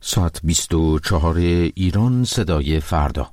ساعت 24 ایران، صدای فردا.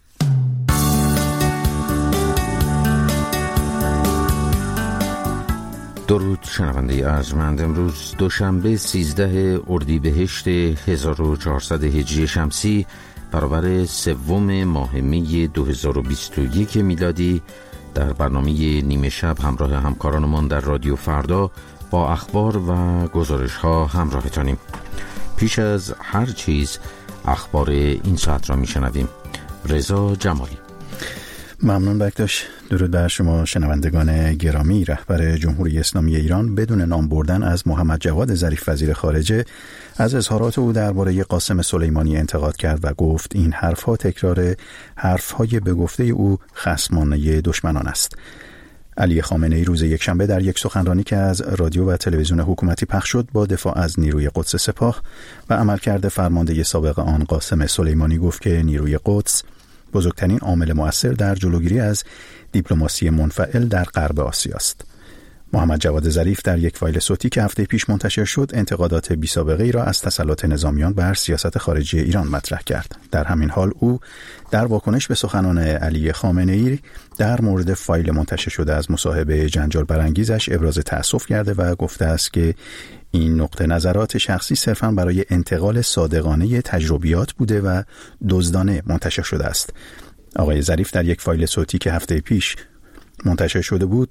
درود شنونده ارجمند. امروز دوشنبه 13 اردیبهشت 1400 هجری شمسی برابر 3 ماه می 2021 میلادی، در برنامه نیمه شب همراه همکارانمان در رادیو فردا با اخبار و گزارش ها همراهتانیم. پیش از هر چیز اخبار این ساعت را میشنویم. رضا جمالی. ممنون بکتاش. درود بر شما شنوندگان گرامی. رهبر جمهوری اسلامی ایران بدون نام بردن از محمد جواد ظریف وزیر خارجه از اظهارات او درباره قاسم سلیمانی انتقاد کرد و گفت این حرفها تکرار حرفهای به گفته او خصمانه دشمنان است. علی خامنه‌ای روز یکشنبه در یک سخنرانی که از رادیو و تلویزیون حکومتی پخش شد با دفاع از نیروی قدس سپاه و عملکرد فرمانده سابق آن قاسم سلیمانی گفت که نیروی قدس بزرگترین عامل مؤثر در جلوگیری از دیپلماسی منفعل در غرب آسیا است. محمد جواد ظریف در یک فایل صوتی که هفته پیش منتشر شد انتقادات بی‌سابقه‌ای را از تسلط نظامیان بر سیاست خارجی ایران مطرح کرد. در همین حال او در واکنش به سخنان علی خامنه‌ای در مورد فایل منتشر شده از مصاحبه جنجال برانگیزش ابراز تأسف کرده و گفته است که این نقطه نظرات شخصی صرفاً برای انتقال صادقانه تجربیات بوده و دزدانه منتشر شده است. آقای ظریف در یک فایل صوتی که هفته پیش منتشر شده بود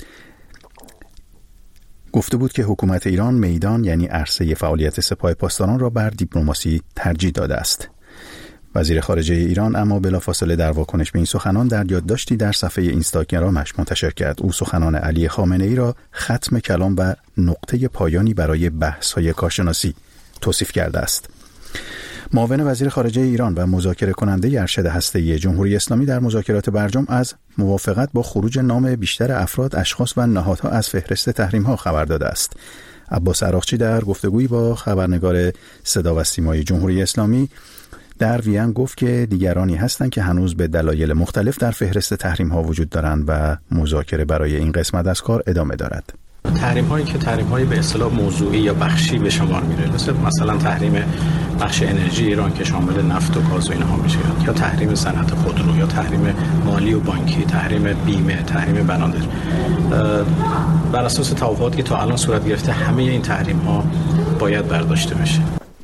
گفته بود که حکومت ایران میدان یعنی عرصه فعالیت سپاه پاسداران را بر دیپلماسی ترجیح داده است. وزیر خارجه ایران اما بلافاصله در واکنش به این سخنان در یادداشتی در صفحه اینستاگرامش منتشر کرد. او سخنان علی خامنه‌ای را ختم کلام و نقطه پایانی برای بحث‌های کارشناسی توصیف کرده است. معاون وزیر خارجه ایران و مذاکره کننده ارشد هسته‌ای جمهوری اسلامی در مذاکرات برجام از موافقت با خروج نام بیشتر افراد، اشخاص و نهادها از فهرست تحریم‌ها خبر داده است. عباس عراقچی در گفتگویی با خبرنگار صدا و سیمای جمهوری اسلامی در وین گفت که دیگرانی هستند که هنوز به دلایل مختلف در فهرست تحریم‌ها وجود دارند و مذاکره برای این قسمت از کار ادامه دارد. تحریم هایی که تحریم های به اصطلاح موضوعی یا بخشی به شمار میره، مثلا تحریم بخش انرژی ایران که شامل نفت و گاز و اینها میشه، یا تحریم صنعت خودرو، یا تحریم مالی و بانکی، تحریم بیمه، تحریم بنادر، بر اساس توافقاتی که تا الان صورت گرفته همه این تحریم ها باید برداشته بشه.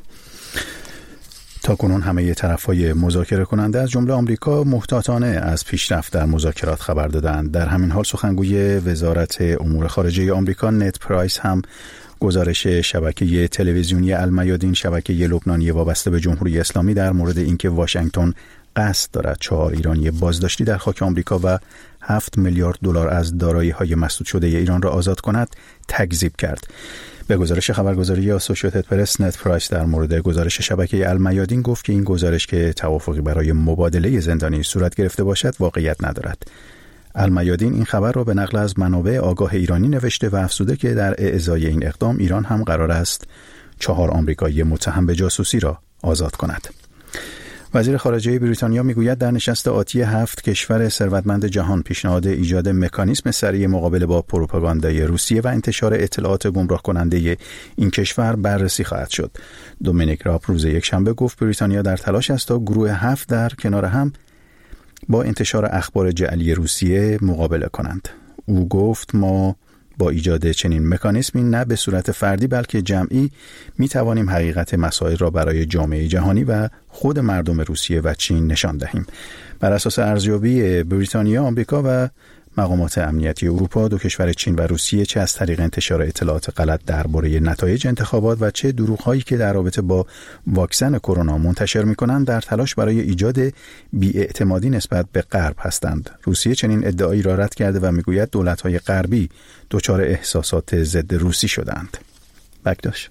تاکنون همه طرف‌های مذاکره کننده از جمله آمریکا محتاطانه از پیشرفت در مذاکرات خبر دادند. در همین حال سخنگوی وزارت امور خارجه آمریکا نت پرایس هم گزارش شبکه تلویزیونی المیادین، شبکه لبنانی وابسته به جمهوری اسلامی، در مورد اینکه واشنگتن قصد دارد 4 ایرانی بازداشتی در خاک آمریکا و 7 میلیارد دلار از دارایی‌های مسدود شده ایران را آزاد کند تکذیب کرد. به گزارش خبرگزاری اسوسییتد پرس، نت پرایس در مورد گزارش شبکه المیادین گفت که این گزارش که توافقی برای مبادله زندانی صورت گرفته باشد واقعیت ندارد. المیادین این خبر را به نقل از منابع آگاه ایرانی نوشته و افزوده که در اعزای این اقدام ایران هم قرار است 4 آمریکایی متهم به جاسوسی را آزاد کند. وزیر خارجه بریتانیا میگوید در نشست آتی 7 کشور ثروتمند جهان پیشنهاد ایجاد مکانیزم سریع مقابله با پروپاگاندای روسیه و انتشار اطلاعات گمراه کننده این کشور بررسی خواهد شد. دومینیک راب روز یکشنبه گفت بریتانیا در تلاش است تا گروه 7 در کنار هم با انتشار اخبار جعلی روسیه مقابله کنند. او گفت ما با ایجاد چنین مکانیزمی نه به صورت فردی بلکه جمعی می توانیم حقیقت مسائل را برای جامعه جهانی و خود مردم روسیه و چین نشان دهیم. بر اساس ارزیابی بریتانیا، آمریکا و مقامات امنیتی اروپا، 2 کشور چین و روسیه چه از طریق انتشار اطلاعات غلط درباره نتایج انتخابات و چه دروغ‌هایی که در رابطه با واکسن کرونا منتشر می‌کنند در تلاش برای ایجاد بی‌اعتمادی نسبت به غرب هستند. روسیه چنین ادعایی را رد کرده و می‌گوید دولت‌های غربی دچار احساسات ضد روسی شدند. بکداش.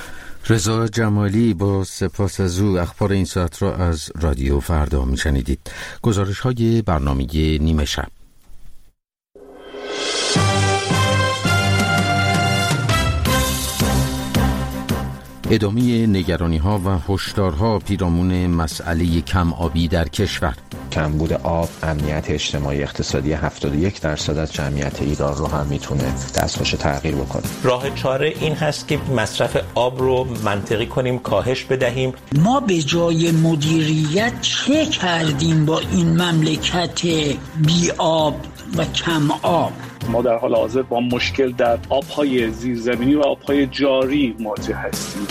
رضا جمالی با سپاس از او. اخبار این ساعت را از رادیو فردا می‌شنیدید. گزارش‌های برنامه نیمه شب. ادامه نگرانی‌ها و هشدارها پیرامون مسئله کم آبی در کشور. کمبود آب امنیت اجتماعی اقتصادی 71% از جمعیت ایران رو هم میتونه دستخوش تغییر بکنه. راه چاره این هست که مصرف آب رو منطقی کنیم، کاهش بدهیم. ما به جای مدیریت چه کردیم با این مملکت بی آب و کم آب؟ ما در حال حاضر با مشکل در آب‌های زیرزمینی و آب‌های جاری مواجه هستیم.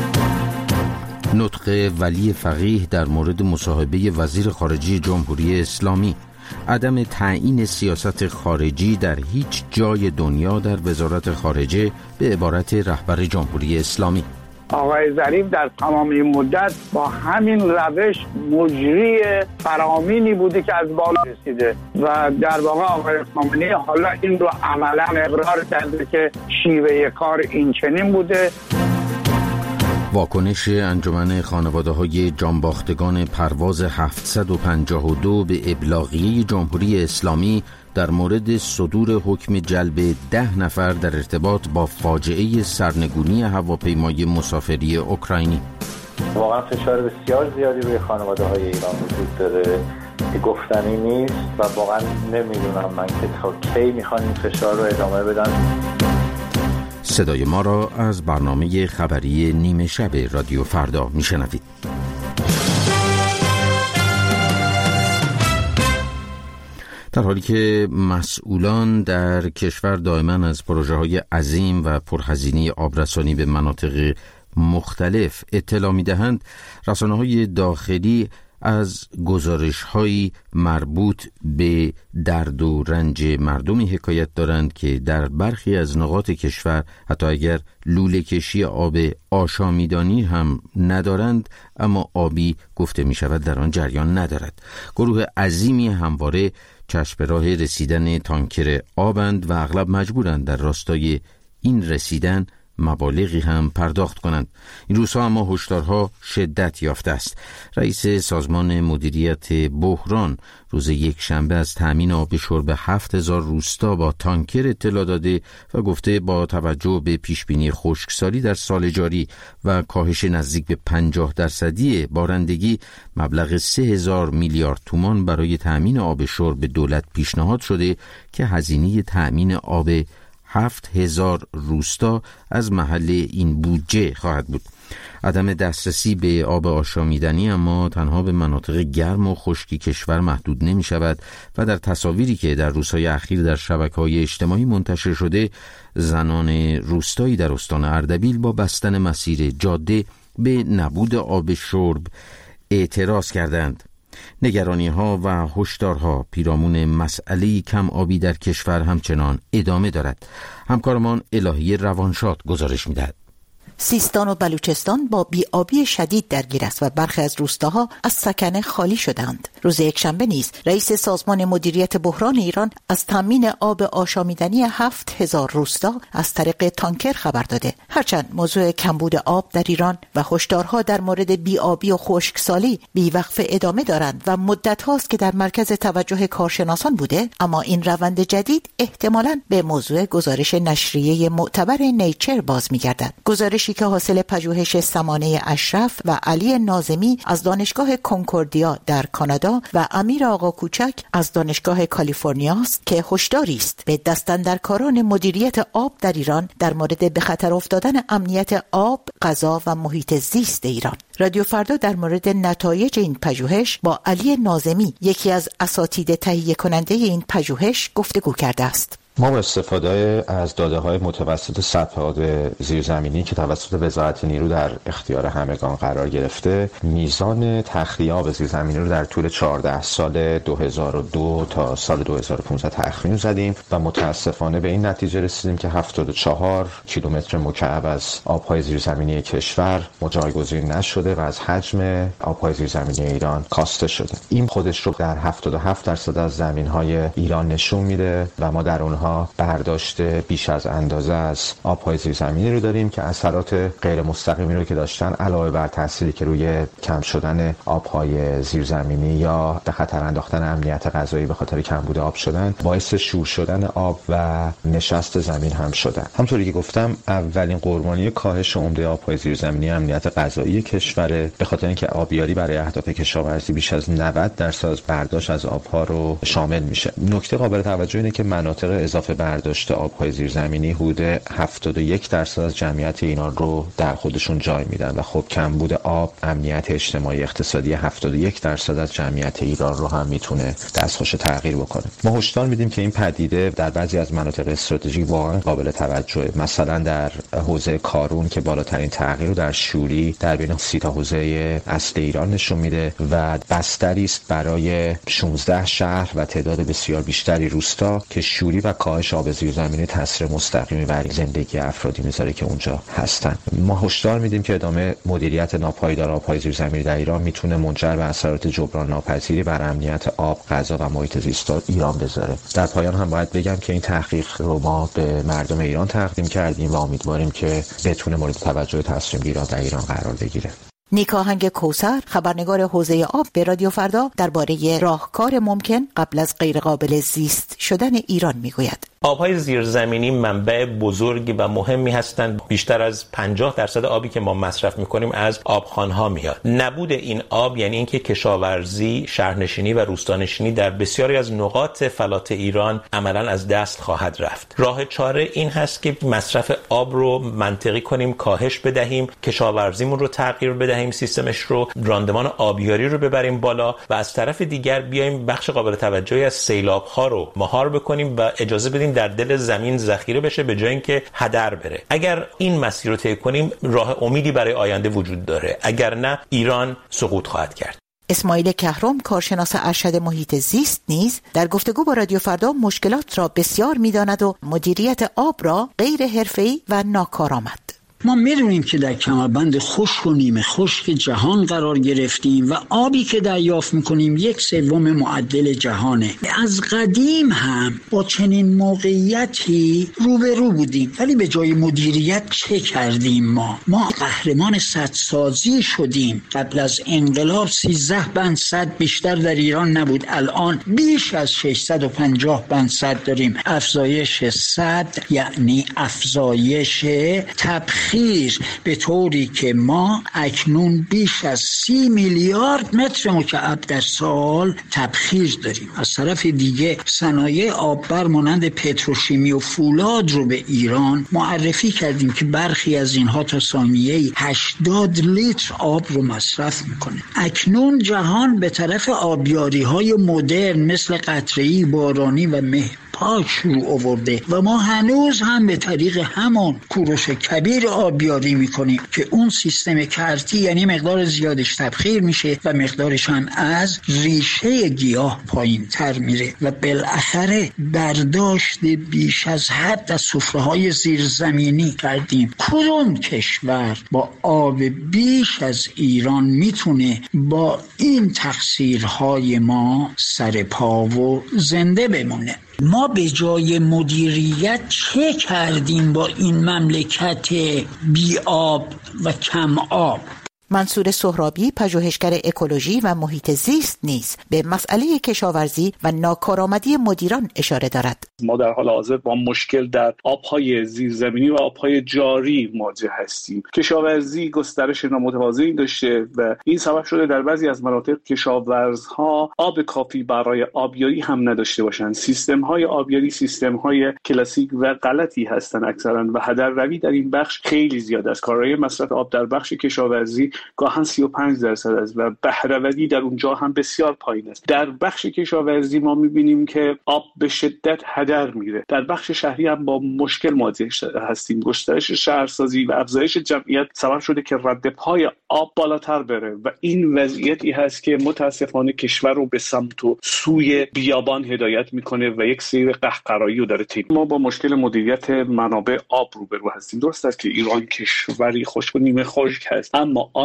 نطق ولی فقیه در مورد مصاحبه وزیر خارجه جمهوری اسلامی. عدم تعیین سیاست خارجی در هیچ جای دنیا در وزارت خارجه به عبارت رهبر جمهوری اسلامی. آقای ظریف در تمام این مدت با همین روش مجری فرامینی بوده که از بالا رسیده و در واقع آقای خامنه‌ای حالا این رو عملا اقرار کرده که شیوه کار این چنین بوده. واکنش انجمن خانواده‌های جانباختگان پرواز 752 به ابلاغیه جمهوری اسلامی در مورد صدور حکم جلب 10 نفر در ارتباط با فاجعه سرنگونی هواپیمای مسافری اوکراینی. واقعا فشار بسیار زیادی روی خانواده‌های ایران وجود داره که گفتنی نیست و واقعا نمیدونم من که تا کی میخوان این فشار رو ادامه بدن. صدای ما را از برنامه خبری نیمه شب رادیو فردا میشنوید. در حالی که مسئولان در کشور دائما از پروژه‌های عظیم و پرهزینه آبرسانی به مناطق مختلف اطلاع می‌دهند، رسانه‌های داخلی از گزارش‌هایی مربوط به درد و رنج مردمی حکایت دارند که در برخی از نقاط کشور حتی اگر لوله کشی آب آشامیدنی هم ندارند، اما آبی گفته می شود در آن جریان ندارد. گروه عظیمی همواره چشم به راه رسیدن تانکر آبند و اغلب مجبورند در راستای این رسیدن مبالغی هم پرداخت کنند. این روزها اما هشدارها شدت یافته است. رئیس سازمان مدیریت بحران روز یکشنبه از تامین آب شرب 7000 روستا با تانکر اطلاع داده و گفته با توجه به پیشبینی خشکسالی در سال جاری و کاهش نزدیک به 50% بارندگی، مبلغ 3000 میلیارد تومان برای تامین آب شرب به دولت پیشنهاد شده که هزینه تامین آب 7000 روستا از محل این بودجه خواهد بود. عدم دسترسی به آب آشامیدنی اما تنها به مناطق گرم و خشکی کشور محدود نمی شود و در تصاویری که در روزهای اخیر در شبکه‌های اجتماعی منتشر شده، زنان روستایی در استان اردبیل با بستن مسیر جاده به نبود آب شرب اعتراض کردند. نگرانی‌ها و هشدارها پیرامون مسئله کم آبی در کشور همچنان ادامه دارد. همکارمان الهی روانشاد گزارش می‌دهد. سیستان و بلوچستان با بی‌آبی شدید درگیر است و برخی از روستاها از سکنه خالی شدند. روز یکشنبه نیز رئیس سازمان مدیریت بحران ایران از تامین آب آشامیدنی 7000 روستا از طریق تانکر خبر داده. هرچند موضوع کمبود آب در ایران و هشدارها در مورد بی‌آبی و خشکسالی بی‌وقفه ادامه دارند و مدت هاست که در مرکز توجه کارشناسان بوده، اما این روند جدید احتمالاً به موضوع گزارش نشریه معتبر نیچر باز می‌گردد. گزارشی که حاصل پژوهش سمانه اشرف و علی ناظمی از دانشگاه کنکوردیا در کانادا و امیر آقا کوچک از دانشگاه کالیفرنیا است که هشداری است به دستاندرکاران مدیریت آب در ایران در مورد به خطر افتادن امنیت آب، غذا و محیط زیست ایران. رادیو فردا در مورد نتایج این پژوهش با علی ناظمی، یکی از اساتید تهیه کننده این پژوهش، گفتگو کرده است. ما با استفاده از داده‌های متوسط سطح آب زیرزمینی که توسط وزارت نیرو در اختیار همگان قرار گرفته، میزان تخلیه آب زیرزمینی رو در طول 14 سال 2002 تا سال 2015 تخمین زدیم و متاسفانه به این نتیجه رسیدیم که 74 کیلومتر مکعب از آب‌های زیرزمینی کشور جایگزین نشده و از حجم آب‌های زیرزمینی ایران کاسته شده. این خودش رو در 77% از زمین‌های ایران نشون میده و ما در اونها یا برداشت بیش از اندازه از آب‌های زیرزمینی رو داریم که اثرات غیر مستقیمی رو که داشتن علاوه بر تأثیری که روی کم شدن آب‌های زیرزمینی یا به خطر انداختن امنیت غذایی به خاطر کمبود آب شدن، باعث شور شدن آب و نشست زمین هم شدن. همونطوری که گفتم اولین قربانی کاهش عمده آب‌های زیرزمینی امنیت غذایی کشوره، به خاطر اینکه آبیاری برای اهداف کشاورزی بیش از 90% از برداشت از آب‌ها رو شامل میشه. نکته قابل توجه اینه که مناطق اضافه برداشت آب‌های زیرزمینی حدود 71% از جمعیت ایران رو در خودشون جای میدن و خب کمبود آب امنیت اجتماعی اقتصادی 71% از جمعیت ایران رو هم میتونه دستخوش تغییر بکنه. ما هشدار میدیم که این پدیده در بعضی از مناطق استراتژیک واقعا قابل توجهه. مثلا در حوزه کارون که بالاترین تغییر رو در شوری در بین 30 تا حوزه اصلی ایران نشون میده و بستری است برای 16 شهر و تعداد بسیار بیشتری روستا که شوری و کاهش آب زیرزمینی تاثیر مستقیمی بر زندگی افرادی میذاره که اونجا هستن. ما هشدار میدیم که ادامه مدیریت ناپایدار آب‌های زیرزمینی در ایران میتونه منجر به اثرات جبران ناپذیری بر امنیت آب، غذا و محیط زیست ایران بذاره. در پایان هم باید بگم که این تحقیق رو ما به مردم ایران تقدیم کردیم و امیدواریم که بتونه مورد توجه تصمیم‌گیران در ایران قرار بگیره. نیکا آهنگ کوثر، خبرنگار حوزه آب به رادیو فردا، درباره راهکار ممکن قبل از غیرقابل زیست شدن ایران میگوید. آب‌های زیرزمینی منبع بزرگی و مهمی هستند. بیشتر از 50% آبی که ما مصرف می‌کنیم از آبخوان‌ها میاد. نبود این آب یعنی اینکه کشاورزی، شهرنشینی و روستانشینی در بسیاری از نقاط فلات ایران عملاً از دست خواهد رفت. راه چاره این هست که مصرف آب رو منطقی کنیم، کاهش بدهیم، کشاورزیمون رو تغییر بدهیم، سیستمش رو، راندمان آبیاری رو ببریم بالا و از طرف دیگر بیایم بخش قابل توجهی از سیلاب‌ها رو مهار بکنیم و اجازه بدیم در دل زمین ذخیره بشه به جای اینکه هدر بره. اگر این مسیر رو طی کنیم راه امیدی برای آینده وجود داره، اگر نه ایران سقوط خواهد کرد. اسماعیل کهرم، کارشناس ارشد محیط زیست، نیز در گفتگو با رادیو فردا مشکلات را بسیار می‌داند و مدیریت آب را غیر حرفه‌ای و ناکارآمد. ما میدونیم که در کمربند خشک و نیمه خشک جهان قرار گرفتیم و آبی که دریافت میکنیم 1/3 معدل جهانه. از قدیم هم با چنین موقعیتی روبرو بودیم، ولی به جای مدیریت چه کردیم؟ ما قهرمان سدسازی شدیم. قبل از انقلاب 13 بند سد بیشتر در ایران نبود، الان بیش از 650 بند سد داریم. افزایش سد یعنی افزایش تبخیر، به طوری که ما اکنون بیش از 30 میلیارد متر مکعب در سال تبخیر داریم. از طرف دیگه صنایع آببر مانند پتروشیمی و فولاد رو به ایران معرفی کردیم که برخی از اینها تا ثانیه‌ای 80 لیتر آب رو مصرف میکنه. اکنون جهان به طرف آبیاری‌های مدرن مثل قطره‌ای، بارانی و پاک شروع آورده و ما هنوز هم به طریق همون کوروش کبیر آبیاری میکنیم که اون سیستم کرتی یعنی مقدار زیادش تبخیر میشه و مقدارش هم از ریشه گیاه پایین تر میره و بالاخره برداشت بیش از حد از سفره‌های زیرزمینی کردیم. کدوم کشور با آب بیش از ایران میتونه با این تقصیرهای ما سر پا و زنده بمونه؟ ما به جای مدیریت چه کردیم با این مملکت بی آب و کم آب؟ منصور سهرابی، پژوهشگر اکولوژی و محیط زیست، نیز به مسئله کشاورزی و ناکارآمدی مدیران اشاره دارد. ما در حال حاضر با مشکل در آب‌های زیرزمینی و آب‌های جاری مواجه هستیم. کشاورزی گسترش نامتوازنی داشته و این سبب شده در بعضی از مناطق کشاورزها آب کافی برای آبیاری هم نداشته باشند. سیستم‌های آبیاری سیستم‌های کلاسیک و غلطی هستند اکثرا و هدرروی در این بخش خیلی زیاد است. کارایی مصرف آب در بخش کشاورزی گاهن 35% است و بهره‌وری در اونجا هم بسیار پایین است. در بخش کشاورزی ما می‌بینیم که آب به شدت هدر میره. در بخش شهری هم با مشکل مواجه هستیم. گسترش شهرسازی و افزایش جمعیت سبب شده که رد پای آب بالاتر بره و این وضعیتی هست که متاسفانه کشور رو به سمت و سوی بیابان هدایت میکنه و یک سیر قهقرایی رو داره طی. ما با مشکل مدیریت منابع آب روبرو هستیم. درست است که ایران کشوری خشک و نیمه خشک هست، اما آن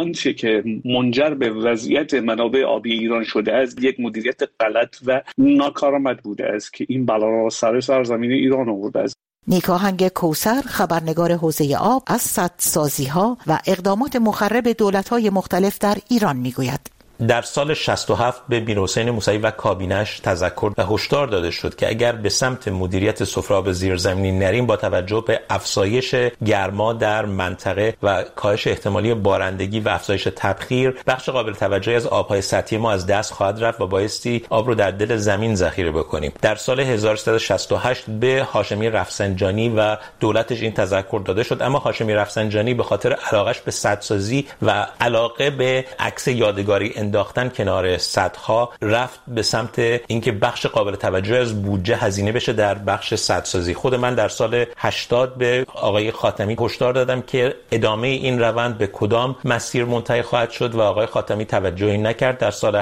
آنچه که منجر به وضعیت منابع آبی ایران شده است یک مدیریت غلط و ناکارآمد بوده است که این بلا را سر سرزمین ایران آورده است. نیک آهنگ کوثر، خبرنگار حوزه آب، از سدسازی‌ها و اقدامات مخرب دولت‌های مختلف در ایران می‌گوید. در سال 67 به میرحسین موسوی و کابینش تذکر و هشدار داده شد که اگر به سمت مدیریت سفره‌آب زیرزمینی نریم با توجه به افزایش گرما در منطقه و کاهش احتمالی بارندگی و افزایش تبخیر، بخش قابل توجهی از آب‌های سطحی ما از دست خواهد رفت و بایستی آب رو در دل زمین ذخیره بکنیم. در سال 1368 به هاشمی رفسنجانی و دولتش این تذکر داده شد، اما هاشمی رفسنجانی به خاطر علاقش به سدسازی و علاقه به عکس یادگاری انداختن کنار سدها رفت به سمت اینکه بخش قابل توجه از بودجه هزینه بشه در بخش سدسازی. خود من در سال 80 به آقای خاتمی هشدار دادم که ادامه این روند به کدام مسیر منتهی خواهد شد و آقای خاتمی توجهی نکرد. در سال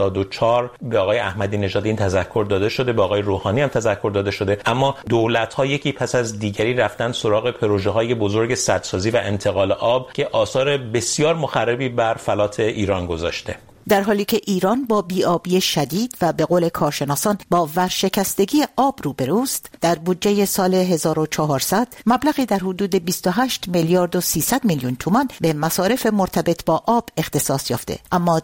84 به آقای احمدی نژاد این تذکر داده شده، به آقای روحانی هم تذکر داده شده، اما دولت‌ها یکی پس از دیگری رفتن سراغ پروژه‌های بزرگ سدسازی و انتقال آب که آثار بسیار مخربی بر فلات ایران گذاشته. در حالی که ایران با بی‌آبی شدید و به قول کارشناسان با ورشکستگی آب روبروست، در بودجه سال 1400 مبلغی در حدود 28 میلیارد و 300 میلیون تومان به مصارف مرتبط با آب اختصاص یافته، اما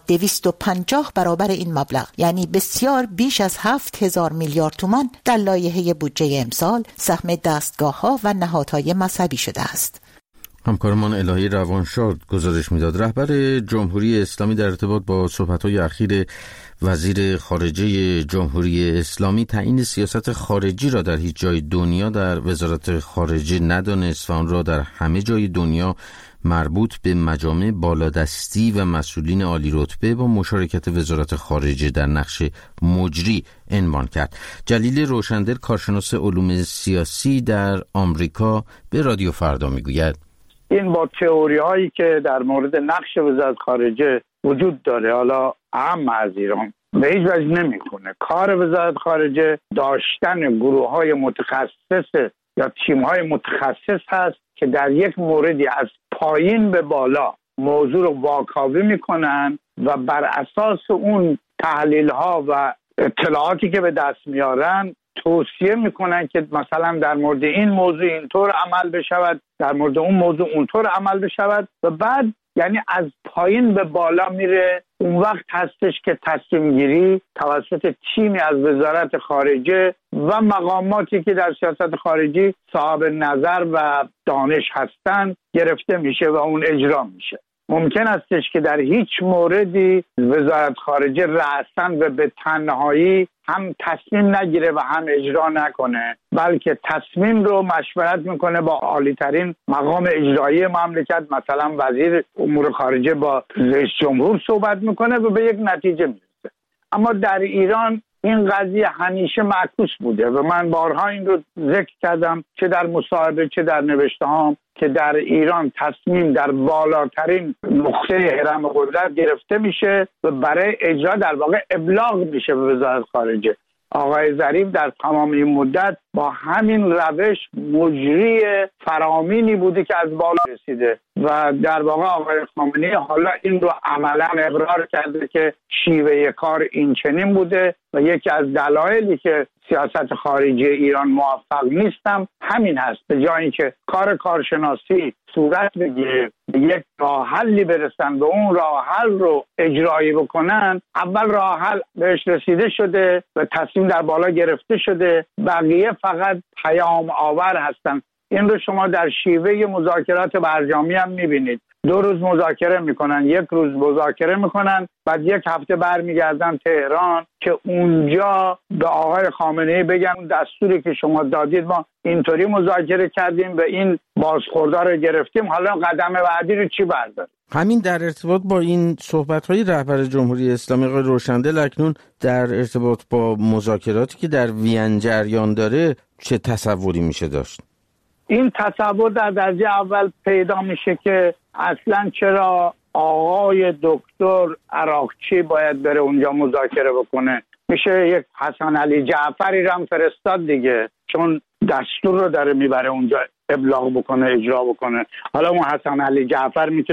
250 برابر این مبلغ، یعنی بسیار بیش از 7000 میلیارد تومان، در لایحه بودجه امسال سهم دستگاه‌ها و نهادهای مذهبی شده است. همکارمان الهی روانشاد گزارش میداد. رهبر جمهوری اسلامی در ارتباط با صحبت‌های اخیر وزیر خارجه جمهوری اسلامی تعیین سیاست خارجی را در هیچ جای دنیا در وزارت خارجه ندانست و آن را در همه جای دنیا مربوط به مجامع بالادستی و مسئولین عالی رتبه با مشارکت وزارت خارجه در نقش مجری عنوان کرد. جلیل روشندل، کارشناس علوم سیاسی در آمریکا، به رادیو فردا میگوید این با تئوری هایی که در مورد نقش وزارت خارجه وجود داره، حالا اهم از ایران، به هیچ وجه نمیکنه. کار وزارت خارجه داشتن گروه های متخصص یا تیم های متخصص هست که در یک موردی از پایین به بالا موضوع رو واکاوی میکنن و بر اساس اون تحلیل ها و اطلاعاتی که به دست میارن توصیه میکنن که مثلا در مورد این موضوع اینطور عمل بشود، در مورد اون موضوع اونطور عمل بشود، و بعد یعنی از پایین به بالا میره. اون وقت هستش که تصمیم گیری توسط تیمی از وزارت خارجه و مقاماتی که در سیاست خارجی صاحب نظر و دانش هستند گرفته میشه و اون اجرا میشه. ممکن استش که در هیچ موردی وزارت خارجه رأساً و به تنهایی هم تصمیم نگیره و هم اجرا نکنه، بلکه تصمیم رو مشورت میکنه با عالی‌ترین مقام اجرایی مملکت، مثلا وزیر امور خارجه با رئیس جمهور صحبت میکنه و به یک نتیجه میرسه. اما در ایران این قضیه همیشه معکوس بوده و من بارها این رو ذکر کردم، چه در مصاحبه چه در نوشته هام، که در ایران تصمیم در بالاترین نقطه هرم قدرت گرفته میشه و برای اجرا در واقع ابلاغ میشه به وزارت خارجه. آقای ظریف در تمام این مدت با همین روش مجری فرامینی بوده که از بالا رسیده و در واقع آقای خامنه‌ای حالا این رو عملا اقرار کرده که شیوه کار این چنین بوده و یکی از دلایلی که سیاست خارجی ایران موفق نیستم همین هست. به جای اینکه کارشناسی صورت بگیره، یک راه حلی برسن به اون راه حل رو اجرایی بکنن، اول راه حل بهش رسیده شده و تصمیم در بالا گرفته شده، بقیه فقط پیام آور هستن. این رو شما در شیوه مذاکرات برجامی هم میبینید. 2 روز مذاکره میکنن، 1 روز مذاکره میکنن، بعد 1 هفته برمیگردن تهران که اونجا به آقای خامنه‌ای بگن دستوری که شما دادید ما اینطوری مذاکره کردیم و این بازخوردها رو گرفتیم، حالا قدم بعدی رو چی برداریم. همین در ارتباط با این صحبت‌های رهبر جمهوری اسلامی آقای روشندل، اکنون در ارتباط با مذاکراتی که در وین جریان داره چه تصوری میشه داشت؟ این تصور در درجه اول پیدا میشه که اصلا چرا آقای دکتر عراقچی باید بره اونجا مذاکره بکنه. میشه یک حسن علی جعفری رو هم فرستاد دیگه، چون دستور رو داره میبره اونجا ابلاغ بکنه، اجرا بکنه. حالا اون حسن علی جعفر میتونه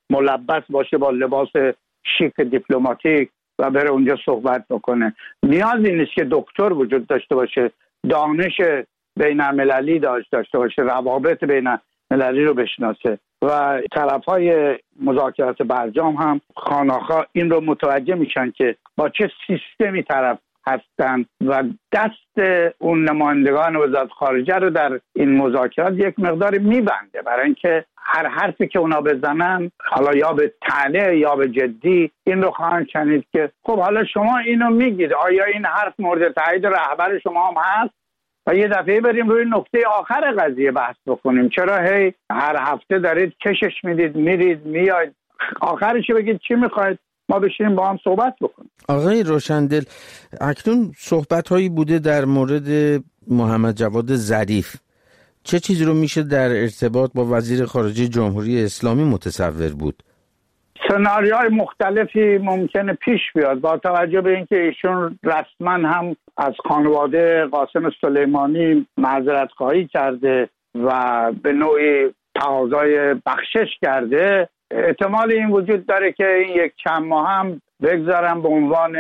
ملبس باشه با لباس شیک دیپلماتیک و بره اونجا صحبت بکنه. نیازی نیست که دکتر وجود داشته باشه، دانش بین المللی داشته باشه، روابط بین المللی رو بشناسه و طرفای مذاکرات برجام هم خاناخا این رو متوجه میشن که با چه سیستمی طرف هستن و دست اون نمایندگان وزارت خارجه رو در این مذاکرات یک مقدار میبنده، برای اینکه هر حرفی که اونا بزنن، حالا یا به طعنه یا به جدی، این رو خواهند شنید که خب حالا شما اینو میگید، آیا این حرف مورد تایید رهبر شما هم هست؟ و یه دفعه بریم روی نکته آخر قضیه بحث بکنیم. چرا هی هر هفته دارید کشش میدید، میرید میاید، آخرش بگید چی میخواید، ما بشینیم با هم صحبت بکنیم. آقای روشندل، اکنون صحبت هایی بوده در مورد محمد جواد ظریف. چه چیزی رو میشه در ارتباط با وزیر خارجه جمهوری اسلامی متصور بود؟ سناریوهای مختلفی ممکنه پیش بیاد با توجه به اینکه ایشون رسما هم از خانواده قاسم سلیمانی معذرت خواهی کرده و به نوعی تقاضای بخشش کرده. احتمال این وجود داره که این یک چند ماه هم بگذارم به عنوان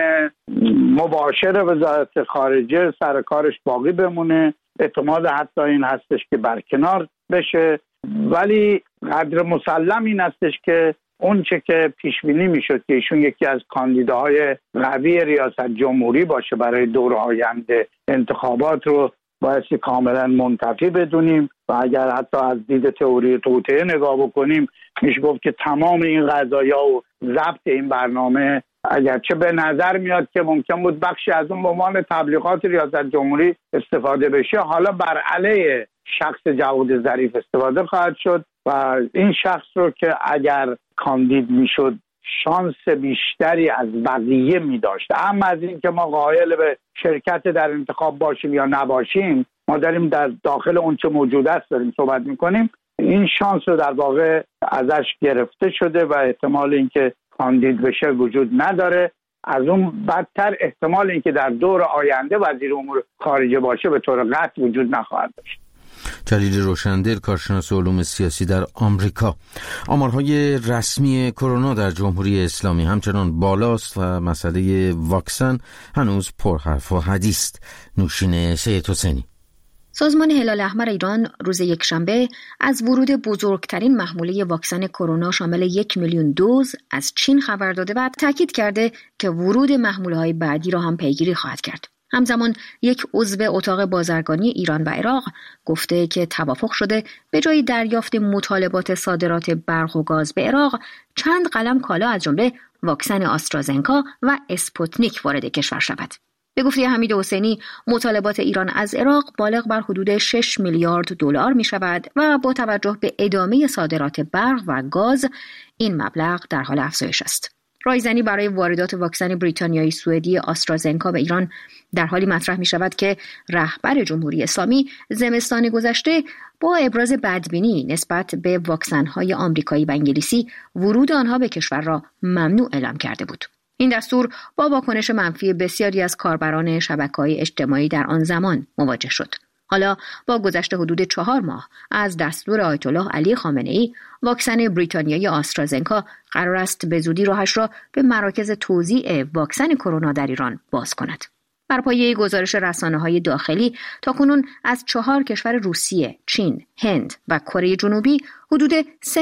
مباشر وزارت خارجه سر کارش باقی بمونه. احتمال حتی این هستش که برکنار بشه، ولی قدر مسلم این هستش که اون چه که پیش بینی میشد که ایشون یکی از کاندیداهای قوی ریاست جمهوری باشه برای دور آینده انتخابات رو بایستی کاملا منتفی بدونیم و اگر حتی از دید تئوری توطئه نگاه بکنیم میشه گفت که تمام این قضایا و ضبط این برنامه اگرچه به نظر میاد که ممکن بود بخشی از اون به عنوان تبلیغات ریاست جمهوری استفاده بشه، حالا بر علیه شخص جواد ظریف استفاده خواهد شد و این شخص رو که اگر کاندید میشد شانس بیشتری از بقیه میداشت. اما از این که ما قائل به شرکت در انتخاب باشیم یا نباشیم، ما داریم در داخل اون چه موجود است داریم صحبت میکنیم، این شانس رو در واقع ازش گرفته شده و احتمال اینکه کاندید بشه وجود نداره. از اون بدتر احتمال اینکه در دور آینده وزیر امور خارجه باشه به طور قطع وجود نخواهد داشت. جلیل روشندل، کارشناس علوم سیاسی در آمریکا. آمارهای رسمی کرونا در جمهوری اسلامی همچنان بالاست و مسئله واکسن هنوز پرحرف و حدیث. نوشین سید حسینی. سازمان هلال احمر ایران روز یکشنبه از ورود بزرگترین محموله واکسن کرونا شامل 1 میلیون دوز از چین خبر داده و تاکید کرده که ورود محموله‌های بعدی را هم پیگیری خواهد کرد. همزمان یک عضو اتاق بازرگانی ایران و عراق گفته که توافق شده به جای دریافت مطالبات صادرات برق و گاز به عراق چند قلم کالا از جمله واکسن آسترازنکا و اسپوتنیک وارد کشور شود. به گفته حمید حسینی مطالبات ایران از عراق بالغ بر حدود 6 میلیارد دلار می شود و با توجه به ادامه صادرات برق و گاز این مبلغ در حال افزایش است. رایزنی برای واردات واکسن بریتانیایی سوئدی آسترازنکا به ایران در حالی مطرح می شود که رهبر جمهوری اسلامی زمستان گذشته با ابراز بدبینی نسبت به واکسن‌های آمریکایی و انگلیسی ورود آنها به کشور را ممنوع اعلام کرده بود. این دستور با واکنش منفی بسیاری از کاربران شبکه‌های اجتماعی در آن زمان مواجه شد. حالا با گذشت حدود 4 ماه از دستور آیت الله علی خامنه‌ای، واکسن بریتانیایی آسترازنکا قرار است به زودی راهش را به مراکز توزیع واکسن کرونا در ایران باز کند. بر پایه گزارش رسانه‌های داخلی تاکنون از 4 کشور روسیه، چین، هند و کره جنوبی حدود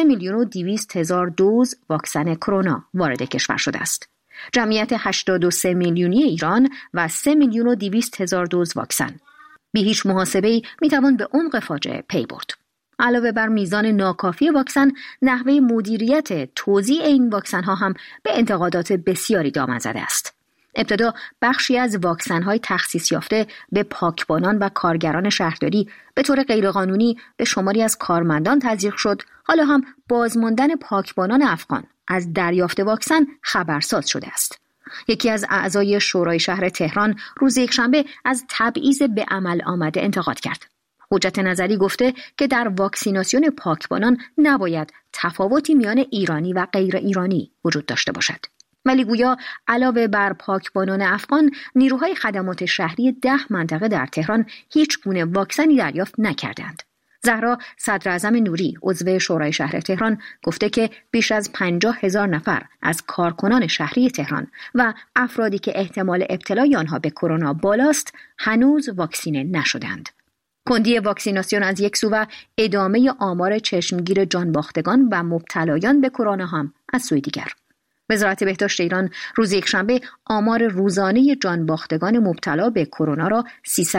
3,200,000 دوز واکسن کرونا وارد کشور شده است. جمعیت 83 میلیونی ایران و 3,200,000 دوز واکسن. بی هیچ محاسبه‌ای میتوان به عمق فاجعه پی برد. علاوه بر میزان ناکافی واکسن، نحوه مدیریت توزیع این واکسن ها هم به انتقادات بسیاری دامن زده است. ابتدا بخشی از واکسن های تخصیص یافته به پاکبانان و کارگران شهرداری به طور غیرقانونی به شماری از کارمندان تزریق شد. حالا هم بازماندن پاکبانان افغان از دریافت واکسن خبرساز شده است. یکی از اعضای شورای شهر تهران روز یکشنبه از تبعیض به عمل آمده انتقاد کرد. حجت نظری گفته که در واکسیناسیون پاکبانان نباید تفاوتی میان ایرانی و غیر ایرانی وجود داشته باشد. ولی گویا علاوه بر پاکبانان افغان، نیروهای خدمات شهری 10 منطقه در تهران هیچ گونه واکسنی دریافت نکردند. زهرا صدراعظم نوری عضو شورای شهر تهران گفته که بیش از 50,000 نفر از کارکنان شهری تهران و افرادی که احتمال ابتلای آنها به کرونا بالاست هنوز واکسینه نشدند. کندی واکسیناسیون از یک سو و ادامه آمار چشمگیر جانباختگان و مبتلایان به کرونا هم از سوی دیگر. وزارت بهداشت ایران روز یکشنبه آمار روزانه جانباختگان مبتلا به کرونا را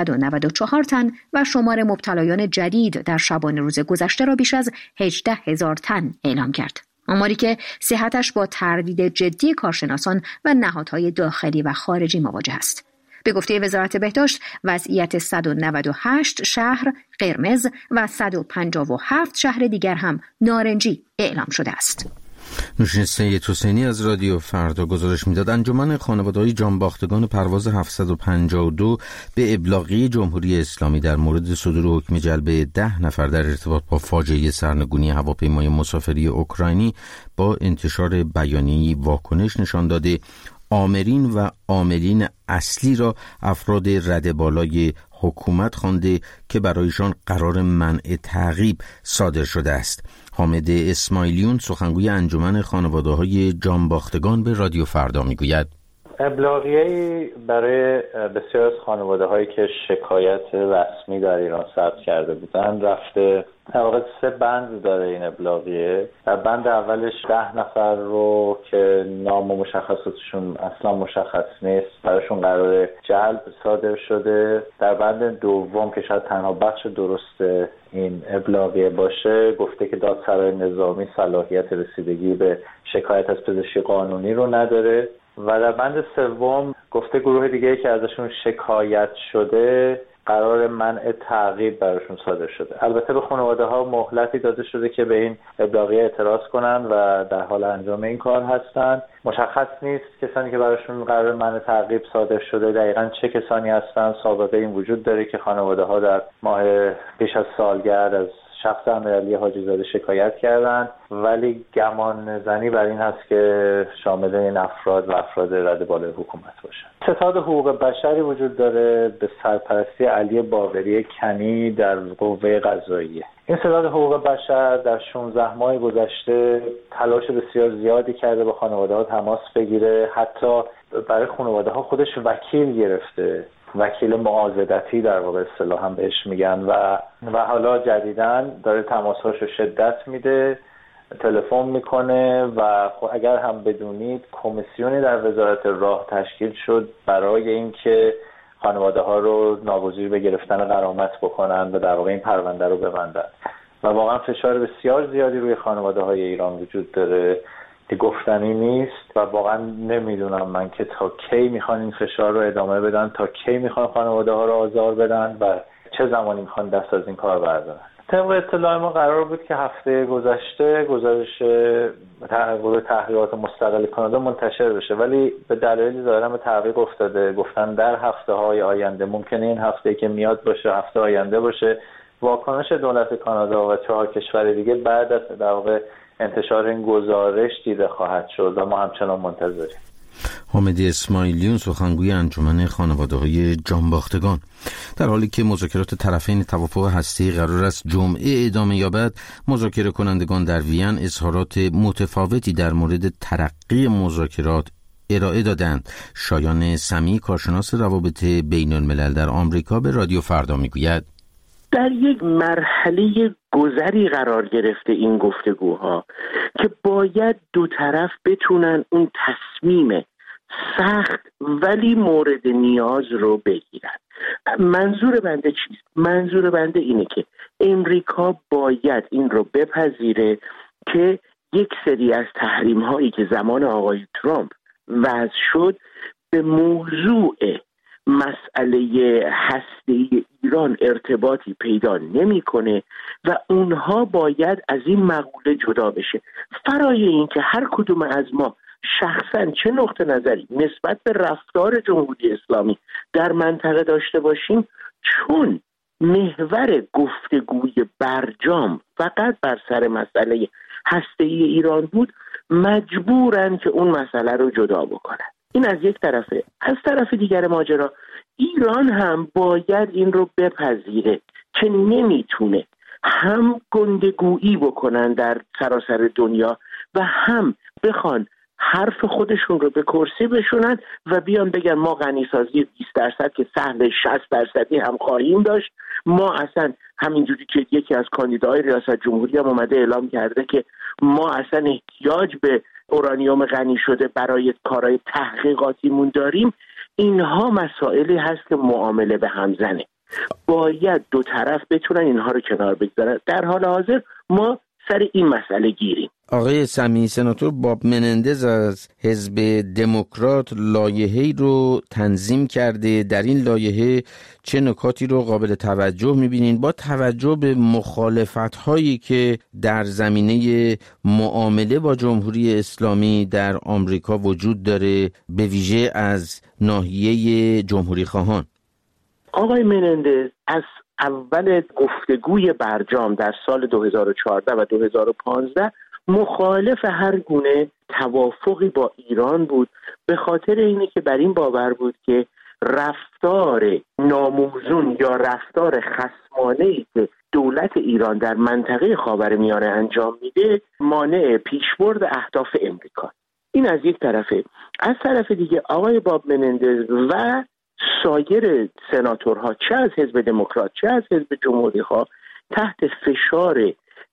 394 تن و شمار مبتلایان جدید در شبانه روز گذشته را بیش از 18,000 تن اعلام کرد. آماری که صحتش با تردید جدی کارشناسان و نهادهای داخلی و خارجی مواجه است. به گفته وزارت بهداشت وضعیت 198 شهر قرمز و 157 شهر دیگر هم نارنجی اعلام شده است. نوشین سید حسینی از رادیو فردا گزارش میداد انجمن خانواده‌های جانباختگان پرواز 752 به ابلاغیه جمهوری اسلامی در مورد صدور حکم جلب 10 نفر در ارتباط با فاجعه سرنگونی هواپیمای مسافری اوکراینی با انتشار بیانیه‌ای واکنش نشان داده. آمرین و عاملین اصلی را افراد رده بالای حکومت خوانده که برایشان قرار منع تعقیب صادر شده است. حامد اسماعیلیون سخنگوی انجمن خانواده‌های جانباختگان به رادیو فردا میگوید ابلاغیه‌ای برای بسیار از خانواده‌هایی که شکایت رسمی در ایران ثبت کرده بودند رفته. در واقع 3 بند داره این ابلاغیه. در بند اولش 10 نفر رو که نام و مشخصاتشون اصلا مشخص نیست براشون قرار جلب صادر شده. در بند دوم که شاید تنها بخش درست این ابلاغیه باشه گفته که دادسرای نظامی صلاحیت رسیدگی به شکایت از پزشکی قانونی رو نداره. و در بند سوم گفته گروه دیگه که ازشون شکایت شده قرار منع تعقیب براشون صادر شده. البته به خانواده ها مهلتی داده شده که به این ابلاغیه اعتراض کنن و در حال انجام این کار هستن. مشخص نیست کسانی که براشون قرار منع تعقیب صادر شده دقیقاً چه کسانی هستن. سابقه این وجود داره که خانواده ها در ماه پیش از سالگرد از شخص امیرعلی حاجی زاده شکایت کردند، ولی گمان زنی بر این هست که شامل این افراد و افراد رده بالای حکومت باشن. ستاد حقوق بشری وجود داره به سرپرستی علی باقری کنی در قوه قضاییه. این ستاد حقوق بشر در 16 ماه گذشته تلاش بسیار زیادی کرده با خانواده‌ها تماس بگیره، حتی برای خانواده‌ها خودش وکیل گرفته، وکیل معاضدتی در واقع اصطلاحاً هم بهش میگن و حالا جدیداً داره تماس‌هاشو شدت میده، تلفن میکنه و اگر هم بدونید کمیسیونی در وزارت راه تشکیل شد برای اینکه خانواده ها رو ناگزیر به گرفتن غرامت بکنن و در واقع این پرونده رو ببندن و واقعا فشار بسیار زیادی روی خانواده های ایران وجود داره که گفتنی نیست و واقعا نمیدونم من که تا کی میخوان این فشار رو ادامه بدن، تا کی میخوان خانواده ها رو آزار بدن و چه زمانی میخوان دست از این کار بردارن. طبق اطلاع ما قرار بود که هفته گذشته گزارش تحقیقات مستقل کانادا منتشر بشه، ولی به دلایلی ظاهرا به تعویق افتاده. گفتن در هفته‌های آینده، ممکنه این هفته که میاد باشه، هفته آینده باشه. واکنش دولت کانادا و 4 کشور دیگه بعد از در واقع انتشار این گزارش دیده خواهد شد و ما همچنان منتظریم. حامد اسماعیلیون سخنگوی انجمن خانواده‌های جانباختگان. در حالی که مذاکرات طرفین توافق هسته‌ای قرار است جمعه ادامه یابد، مذاکره کنندگان در وین اظهارات متفاوتی در مورد ترقی مذاکرات ارائه دادند. شایان سمی کارشناس روابط بین الملل در آمریکا به رادیو فردا میگوید در یک مرحله گذری قرار گرفته این گفتگوها که باید دو طرف بتونن اون تصمیم سخت ولی مورد نیاز رو بگیرن. منظور بنده چیست؟ منظور بنده اینه که امریکا باید این رو بپذیره که یک سری از تحریم هایی که زمان آقای ترامپ وضع شد به موضوع مسئله هسته‌ای ایران ارتباطی پیدا نمی‌کنه و اونها باید از این مقوله جدا بشه. فرای این که هر کدوم از ما شخصاً چه نقطه نظری نسبت به رفتار جمهوری اسلامی در منطقه داشته باشیم، چون محور گفتگوی برجام فقط بر سر مسئله هسته‌ای ایران بود، مجبورن که اون مسئله رو جدا بکنن. این از یک طرفه. از طرف دیگر ماجرا ایران هم باید این رو بپذیره که نمیتونه هم گندگویی بکنن در سراسر دنیا و هم بخوان حرف خودشون رو به کرسی بشونن و بیان بگن ما غنیسازی 20% که سهم 60% هم خواهیم داشت. ما اصلا همینجوری که یکی از کاندیداهای ریاست جمهوری هم اومده اعلام کرده که ما اصلا احتیاج به اورانیوم غنی شده برای کارهای تحقیقاتیمون داریم. اینها مسائلی هست که معامله به هم زنه. باید دو طرف بتونن اینها رو کنار بگذارن. در حال حاضر ما سر این مسئله گیریم. آقای سمی، سناتور باب منندز از حزب دموکرات لایحه‌ای رو تنظیم کرده. در این لایحه چه نکاتی رو قابل توجه می‌بینین با توجه به مخالفت‌هایی که در زمینه معامله با جمهوری اسلامی در آمریکا وجود داره، به ویژه از ناحیه جمهوری خواهان؟ آقای منندز از اول گفتگوی برجام در سال 2014 و 2015 مخالف هر گونه توافقی با ایران بود، به خاطر اینه که بر این باور بود که رفتار ناموزون یا رفتار خصمانه‌ای که دولت ایران در منطقه خاورمیانه انجام میده مانع پیشبرد اهداف امریکا. این از یک طرفه. از طرف دیگه آقای باب منندز و سایر سناتورها چه از حزب دموکرات چه از حزب جمهوری خواه تحت فشار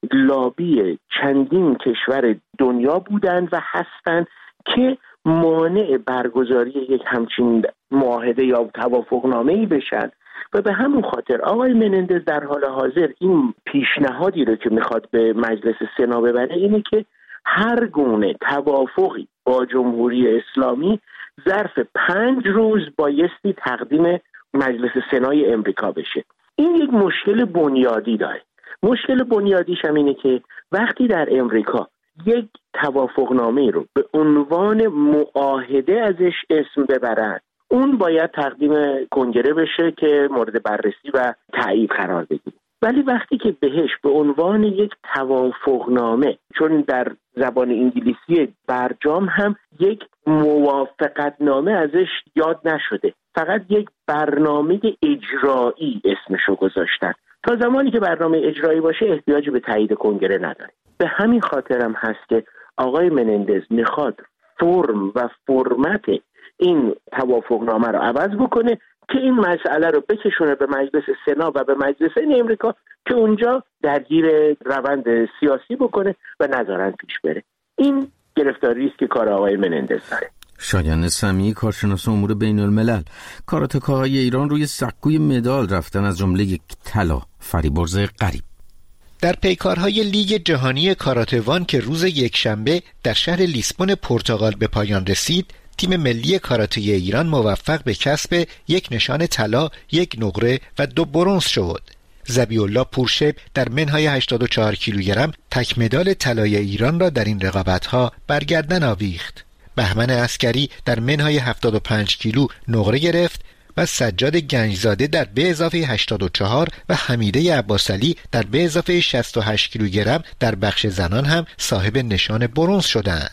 لابی چندین کشور دنیا بودند و هستند که مانع برگزاری یک همچین معاهده یا توافقنامه‌ای بشن و به همون خاطر آقای منندز در حال حاضر این پیشنهادی رو که میخواد به مجلس سنا ببره اینه که هر گونه توافقی با جمهوری اسلامی ظرف 5 روز بایستی تقدیم مجلس سنای امریکا بشه. این یک مشکل بنیادی داره. مشکل بنیادیش هم اینه که وقتی در امریکا یک توافقنامه رو به عنوان معاهده ازش اسم ببرن، اون باید تقدیم کنگره بشه که مورد بررسی و تایید قرار بگیره. ولی وقتی که بهش به عنوان یک توافقنامه، چون در زبان انگلیسی برجام هم یک موافقتنامه ازش یاد نشده، فقط یک برنامه اجرایی اسمشو گذاشتن. تا زمانی که برنامه اجرایی باشه احتیاج به تایید کنگره نداره. به همین خاطرم هست که آقای منندز میخواد فرم و فرمت این توافقنامه رو عوض بکنه که این مسئله رو بکشونه به مجلس سنا و به مجلس امریکا که اونجا درگیر روند سیاسی بکنه و نذارن پیش بره. این گرفتاری است که کار آقای منندز داره. شایان سمی، کارشناس امور بین الملل. کاراتکاهای ایران روی سکوی مدال رفتن، از جمله یک طلا. فریبرز غریب. در پیکارهای لیگ جهانی کاراتوان که روز یکشنبه در شهر لیسبون پرتغال به پایان رسید، تیم ملی کاراته ایران موفق به کسب یک نشان طلا، یک نقره و 2 برنز شد. ذبیح‌الله پورشب در منهای 84 کیلوگرم تک مدال طلای ایران را در این رقابت‌ها بر گردن آویخت. بهمن عسکری در منهای 75 کیلو نقره گرفت و سجاد گنجزاده در به اضافه 84 و حمیده عباسعلی در به اضافه 68 کیلوگرم در بخش زنان هم صاحب نشان برنز شدند.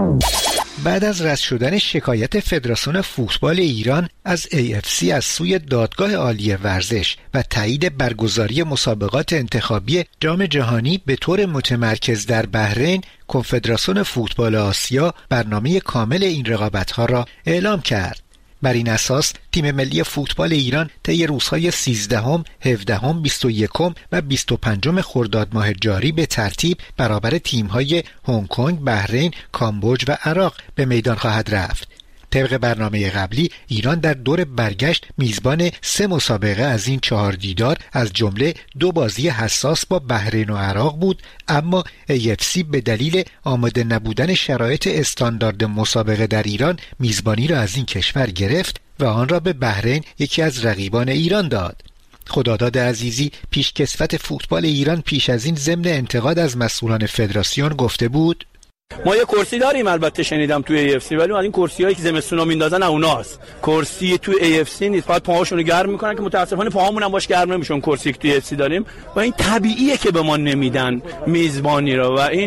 بعد از رد شدن شکایت فدراسیون فوتبال ایران از AFC از سوی دادگاه عالی ورزش و تایید برگزاری مسابقات انتخابی جام جهانی به طور متمرکز در بحرین، کنفدراسیون فوتبال آسیا برنامه کامل این رقابت‌ها را اعلام کرد. بر این اساس تیم ملی فوتبال ایران طی روزهای 13، 17، 21 و 25 خرداد ماه جاری به ترتیب برابر تیم‌های هنگ کنگ، بحرین، کامبوج و عراق به میدان خواهد رفت. طبق برنامه قبلی ایران در دور برگشت میزبان 3 مسابقه از این 4 دیدار از جمله 2 بازی حساس با بحرین و عراق بود، اما AFC به دلیل آماده نبودن شرایط استاندارد مسابقه در ایران میزبانی را از این کشور گرفت و آن را به بحرین، یکی از رقیبان ایران، داد. خداداد عزیزی، پیشکسوت فوتبال ایران، پیش از این ضمن انتقاد از مسئولان فدراسیون گفته بود: ما یه کرسی داریم، البته شنیدم توی AFC، ولی این کرسی‌هایی که زمستونا میندازن اوناست. کرسی توی AFC نیست، فقط پاهاشونو گرم میکنن که متاسفانه پاهامون هم باش گرم نمیشون. کرسی که توی AFC داریم و این طبیعیه که به ما نمیدن میزبانی رو و این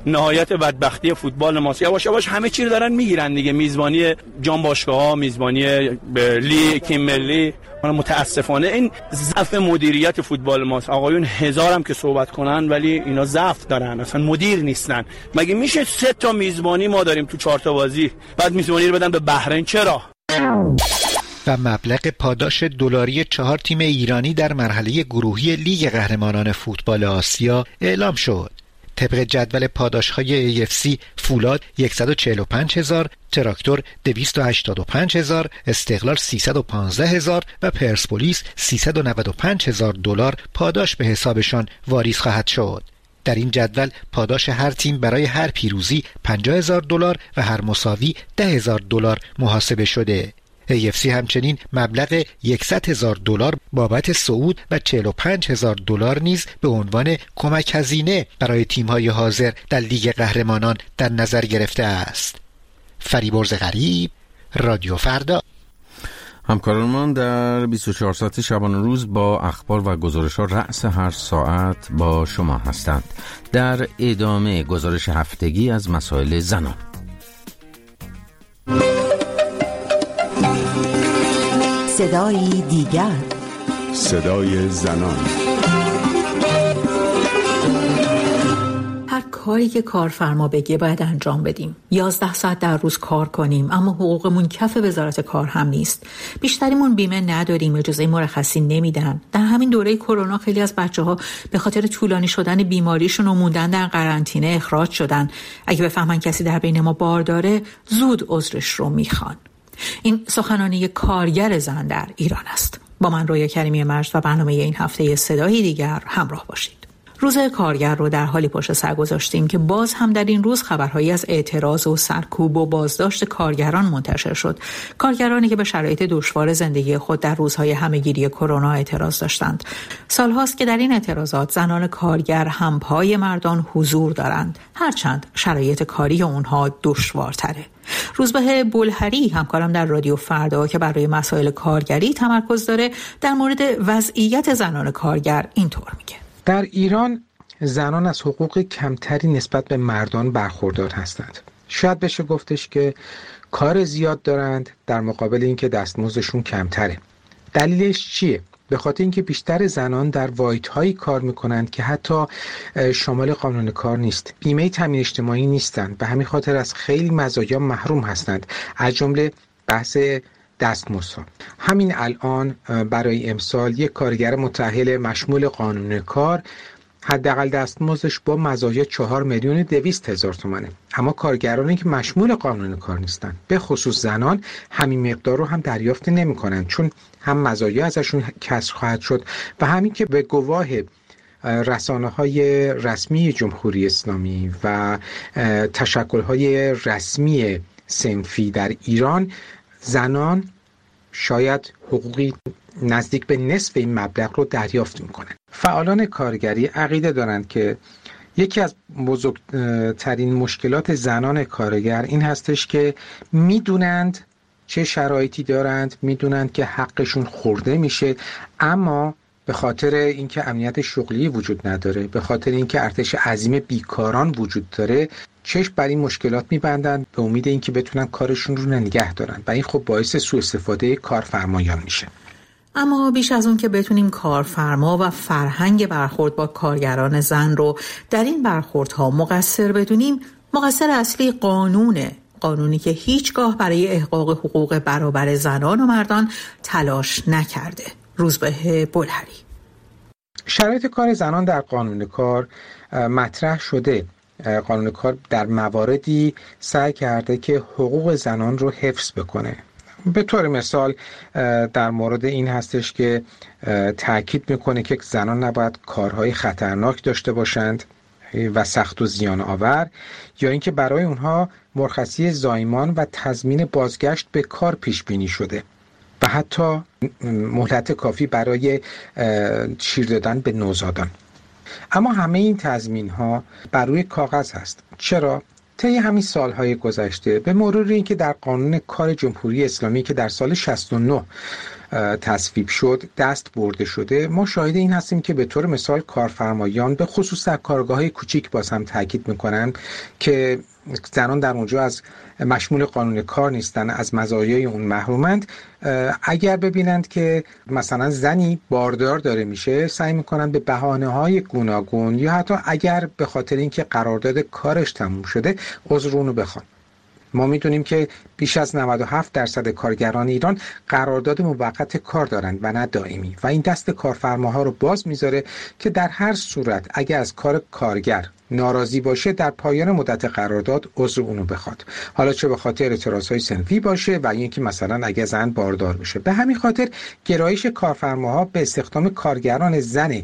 نهایت بدبختی فوتبال ماست. یواش یواش همه چی رو دارن میگیرن دیگه، میزبانی جام باشگاه‌ها، میزبانی لیگ تیم ملی. متاسفانه این ضعف مدیریت فوتبال ماست. آقایون هزارم که صحبت کنن ولی اینا ضعف دارن، اصلا مدیر نیستن. مگه میشه 3 تا میزبانی ما داریم تو 4 تا بازی، بعد میزبانی رو بدن به بحرین؟ چرا؟ و مبلغ پاداش دلاری 4 تیم ایرانی در مرحله گروهی لیگ قهرمانان فوتبال آسیا اعلام شد. طبق جدول پاداش‌های AFC فولاد 145,000، تراکتور 285,000، استقلال 315,000 و پرسپولیس 395,000 دلار پاداش به حسابشان واریز خواهد شد. در این جدول پاداش هر تیم برای هر پیروزی 50,000 دلار و هر مساوی 10,000 دلار محاسبه شده. AFC همچنین مبلغ 100,000 دلار بابت صعود و 45,000 دلار نیز به عنوان کمک هزینه برای تیم‌های حاضر در لیگ قهرمانان در نظر گرفته است. فریبرز غریب، رادیو فردا. همکاران در 24 ساعت شبانه روز با اخبار و گزارش‌ها رأس هر ساعت با شما هستند. در ادامه گزارش هفتگی از مسائل زنان. صدای دیگر، صدای زنان. هر کاری که کارفرما بگه باید انجام بدیم. 11 ساعت در روز کار کنیم، اما حقوقمون کف وزارت کار هم نیست. بیشتریمون بیمه نداریم، اجازه مرخصی نمیدن. در همین دوره کرونا خیلی از بچه‌ها به خاطر طولانی شدن بیماریشون و موندن در قرنطینه اخراج شدن. اگه بفهمن کسی در بین ما بار داره، زود عذرش رو میخوان. این سخنرانی کارگر زن در ایران است. با من رویا کریمی مرج و برنامه این هفته صدای دیگر همراه باشید. روز کارگر رو در حالی پشت سر گذاشتیم که باز هم در این روز خبرهایی از اعتراض و سرکوب و بازداشت کارگران منتشر شد. کارگرانی که به شرایط دشوار زندگی خود در روزهای همه‌گیری کرونا اعتراض داشتند. سالهاست که در این اعتراضات زنان کارگر همپای مردان حضور دارند، هرچند شرایط کاری اونها دشوارتره. روزبه بلهری همکارم در رادیو فردا که برای مسائل کارگری تمرکز داره، در مورد وضعیت زنان کارگر اینطور میگه: در ایران زنان از حقوق کمتری نسبت به مردان برخوردار هستند. شاید بشه گفتش که کار زیاد دارند در مقابل اینکه دستمزدشون کمتره. دلیلش چیه؟ به خاطر اینکه بیشتر زنان در واحدهایی کار میکنند که حتی شامل قانون کار نیست. بیمه تامین اجتماعی نیستند. به همین خاطر از خیلی مزایا محروم هستند، از جمله بحث دستمزد. همین الان برای امسال یک کارگر متأهل مشمول قانون کار حداقل دستمزدش با مزایا 4,200,000 تومانه. اما کارگرانی که مشمول قانون کار نیستن، به خصوص زنان، همین مقدار رو هم دریافت نمی‌کنن، چون هم مزایا ازشون کسر خواهد شد و همین که به گواه رسانه‌های رسمی جمهوری اسلامی و تشکل‌های رسمی صنفی در ایران، زنان شاید حقوقی نزدیک به نصف این مبلغ رو دریافت میکنن. فعالان کارگری عقیده دارند که یکی از بزرگترین مشکلات زنان کارگر این هستش که میدونند چه شرایطی دارند، میدونند که حقشون خورده میشه، اما به خاطر اینکه امنیت شغلی وجود نداره، به خاطر اینکه ارتش عظیم بیکاران وجود داره، چشم بر این مشکلات میبندند به امید اینکه بتونن کارشون رو نگه دارن و این خب باعث سوء استفاده کارفرمایان میشه. اما بیش از اون که بتونیم کارفرما و فرهنگ برخورد با کارگران زن رو در این برخوردها مقصر بدونیم، مقصر اصلی قانونی که هیچگاه برای احقاق حقوق برابر زنان و مردان تلاش نکرده. روزبه بلهری: شرایط کار زنان در قانون کار مطرح شده. قانون کار در مواردی سعی کرده که حقوق زنان رو حفظ بکنه. به طور مثال در مورد این هستش که تأکید میکنه که زنان نباید کارهای خطرناک داشته باشند و سخت و زیان آور، یا اینکه برای اونها مرخصی زایمان و تضمین بازگشت به کار پیش بینی شده و حتی مهلت کافی برای شیر دادن به نوزادان. اما همه این تضمین ها بر روی کاغذ هست. چرا؟ طی همین سالهای گذشته به مرور اینکه در قانون کار جمهوری اسلامی که در سال 69 تصویب شد دست برده شده. ما شاهد این هستیم که به طور مثال کارفرمایان به خصوص در کارگاه‌های کوچیک باز هم تاکید میکنن که زنان در اونجا از مشمول قانون کار نیستن، از مزایای اون محرومند. اگر ببینند که مثلا زنی باردار داره میشه، سعی میکنن به بهانه‌های گوناگون یا حتی اگر به خاطر اینکه قرارداد کارش تموم شده عذر اونو بخوان. ما میدونیم که بیش از 97% کارگران ایران قرارداد موقت کار دارند و نه دائمی و این دست کارفرماها رو باز میذاره که در هر صورت اگر از کار کارگر ناراضی باشه در پایان مدت قرارداد عذر اونو بخواد، حالا چه به خاطر اعتراضهای صنفی باشه و اینکه مثلا اگه زن باردار بشه. به همین خاطر گرایش کارفرماها به استخدام کارگران زن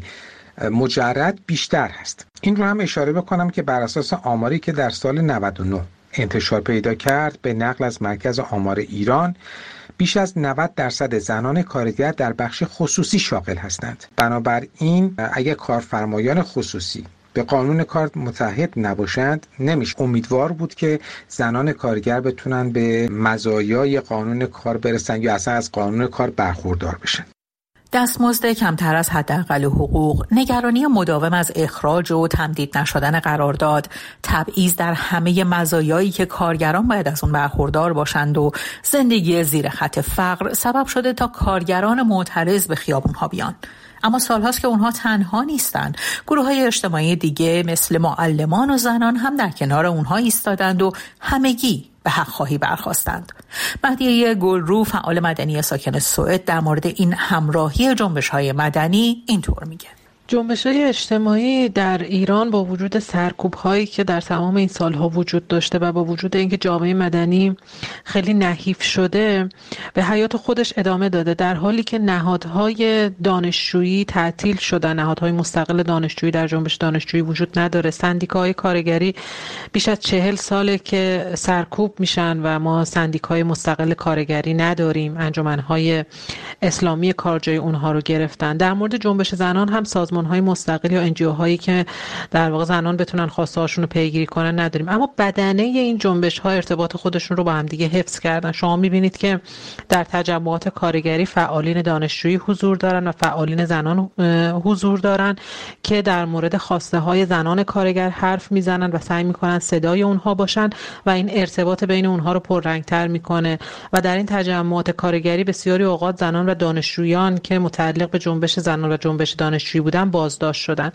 مجرد بیشتر هست. این رو هم اشاره بکنم که بر اساس آماری که در سال 99 انتشار پیدا کرد به نقل از مرکز آمار ایران، بیش از 90% زنان کارگر در بخش خصوصی شاغل هستند. بنابراین اگر کارفرمایان خصوصی به قانون کار متحد نباشند نمیشه امیدوار بود که زنان کارگر بتونن به مزایای قانون کار برسن یا اصلا از قانون کار برخوردار بشن. دستمزد کمتر از حداقل حقوق، نگرانی مداوم از اخراج و تمدید نشدن قرارداد، تبعیض در همه مزایایی که کارگران باید از اون برخوردار باشند و زندگی زیر خط فقر سبب شده تا کارگران معترض به خیابون‌ها بیان. اما سالهاست که اونها تنها نیستن. گروه‌های اجتماعی دیگه مثل معلمان و زنان هم در کنار اونها ایستادند و همگی به حق خواهی برخاستند. مهدیه گلرو، فعال مدنی ساکن سوئد، در مورد این همراهی جنبش‌های مدنی اینطور میگه: جنبش‌های اجتماعی در ایران با وجود سرکوب‌هایی که در تمام این سالها وجود داشته و با وجود اینکه جامعه مدنی خیلی نحیف شده به حیات خودش ادامه داده، در حالی که نهادهای دانشجویی تعطیل شدن، نهادهای مستقل دانشجویی در جنبش دانشجویی وجود نداره. سندیکاهای کارگری بیش از 40 ساله که سرکوب میشن و ما سندیکای مستقل کارگری نداریم. انجمنهای اسلامی کارجای اونها رو گرفتن. در مورد جنبش زنان هم سازمان‌های مستقل یا NGO هایی که در واقع زنان بتونن خواسته هاشون رو پیگیری کنن نداریم. اما بدنه این جنبش‌ها ارتباط خودشون رو با هم دیگه حفظ کردن. شما می‌بینید که در تجمعات کارگری فعالین دانشجویی حضور دارن و فعالین زنان حضور دارن که در مورد خواسته های زنان کارگر حرف میزنن و سعی میکنن صدای اونها باشن و این ارتباط بین اونها رو پررنگ‌تر میکنه. و در این تجمعات کارگری بسیاری اوقات زنان و دانشجویان که متعلق به جنبش زنان و جنبش دانشجویی بودن بازداشت شدن.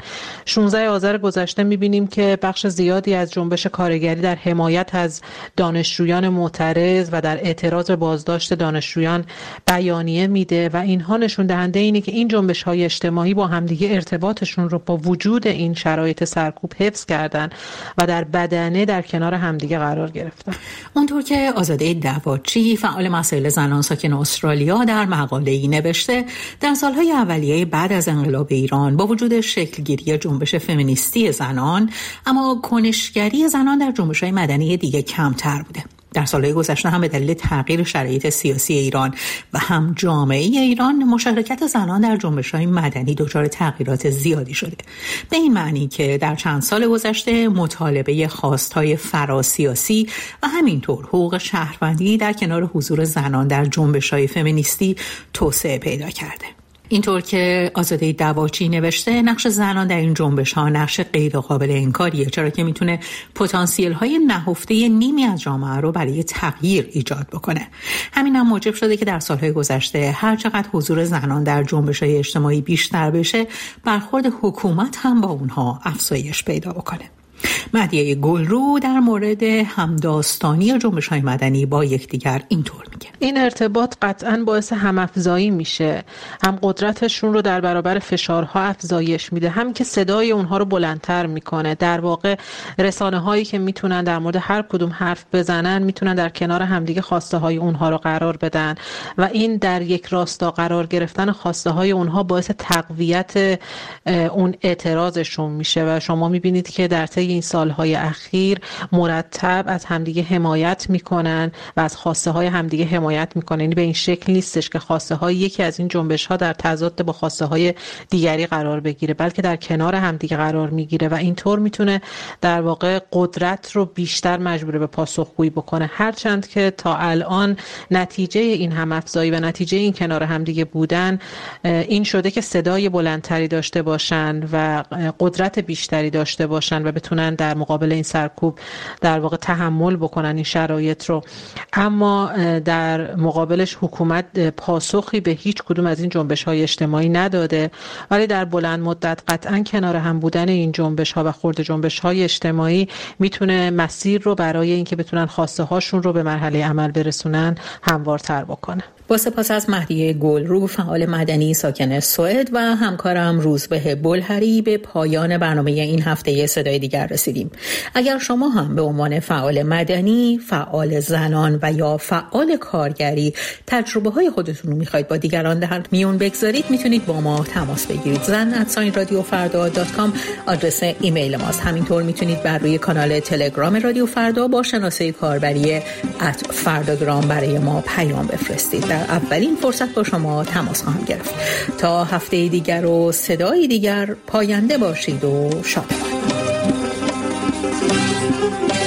16 آذر گذشته می‌بینیم که بخش زیادی از جنبش کارگری در حمایت از دانشجویان معترض و در اعتراض به بازداشت دانشجویان بیانیه میده و اینها نشون دهنده اینه که این جنبش‌های اجتماعی با همدیگه ارتباطشون رو با وجود این شرایط سرکوب حفظ کردن و در بدنه در کنار همدیگه قرار گرفتن. اونطور که آزاده دواچی، فعال مسائل زنان ساکن استرالیا، در مقاله‌ای نوشته، در سالهای اولیه بعد از انقلاب ایران با وجود شکلگیری جنبش فمینیستی زنان، اما کنشگری زنان در جنبش‌های مدنی دیگه کمتر بوده. در سالهای گذشته هم به دلیل تغییر شرایط سیاسی ایران و هم جامعه ایران، مشارکت زنان در جنبش‌های مدنی دچار تغییرات زیادی شده. به این معنی که در چند سال گذشته مطالبه خواست‌های فراسیاسی و همینطور حقوق شهروندی در کنار حضور زنان در جنبش‌های فمینیستی توسعه پیدا کرده. اینطور که آزاده دواچی نوشته، نقش زنان در این جنبش ها نقش غیر قابل انکاریه، چرا که میتونه پتانسیل های نهفته نیمی از جامعه رو برای تغییر ایجاد بکنه. همین هم موجب شده که در سالهای گذشته هر چقدر حضور زنان در جنبش های اجتماعی بیشتر بشه، برخورد حکومت هم با اونها افزایش پیدا بکنه. مهدیه گلرو در مورد همداستانی جنبش‌های مدنی با یکدیگر اینطور میگه: این ارتباط قطعاً باعث هم‌افزایی میشه، هم قدرتشون رو در برابر فشارها افزایش میده، هم که صدای اونها رو بلندتر میکنه. در واقع رسانه‌هایی که میتونن در مورد هر کدوم حرف بزنن، میتونن در کنار همدیگه خواسته های اونها رو قرار بدن و این در یک راستا قرار گرفتن خواسته های اونها باعث تقویت اون اعتراضشون میشه. و شما میبینید که در طی این سالهای اخیر مرتب از همدیگه حمایت میکنن و از خواسته های همدیگه حمایت میکنن. یعنی به این شکل نیستش که خواسته های یکی از این جنبش ها در تضاد با خواسته های دیگری قرار بگیره، بلکه در کنار همدیگه قرار میگیره و اینطور میتونه در واقع قدرت رو بیشتر مجبور به پاسخگویی بکنه. هرچند که تا الان نتیجه این هم‌افزایی و نتیجه این کنار همدیگه بودن این شده که صدای بلندتری داشته باشن و قدرت بیشتری داشته باشن و بتونن در مقابل این سرکوب در واقع تحمل بکنن این شرایط رو. اما در مقابلش حکومت پاسخی به هیچ کدوم از این جنبش‌های اجتماعی نداده، ولی در بلند مدت قطعاً کنار هم بودن این جنبش‌ها و خرد جنبش‌های اجتماعی میتونه مسیر رو برای اینکه بتونن خواسته هاشون رو به مرحله عمل برسونن هموارتر بکنه. با سپاس از مهدیه گلرو، فعال مدنی ساکن سوئد و همکارم روزبه بلهری، به پایان برنامه این هفته صدای دیگر رسیدیم. اگر شما هم به عنوان فعال مدنی، فعال زنان و یا فعال کارگری تجربه های خودتون رو میخواید با دیگران در میون بگذارید، میتونید با ما تماس بگیرید. zan@radiofarda.com آدرس ایمیل ماست. همینطور میتونید بر روی کانال تلگرام رادیو فردا با شناسه کاربری @فرداگرام برای ما پیام بفرستید. در اولین فرصت با شما تماس خواهم گرفت. تا هفته دیگر و صدای دیگر، پاینده باشید و شاد باشید.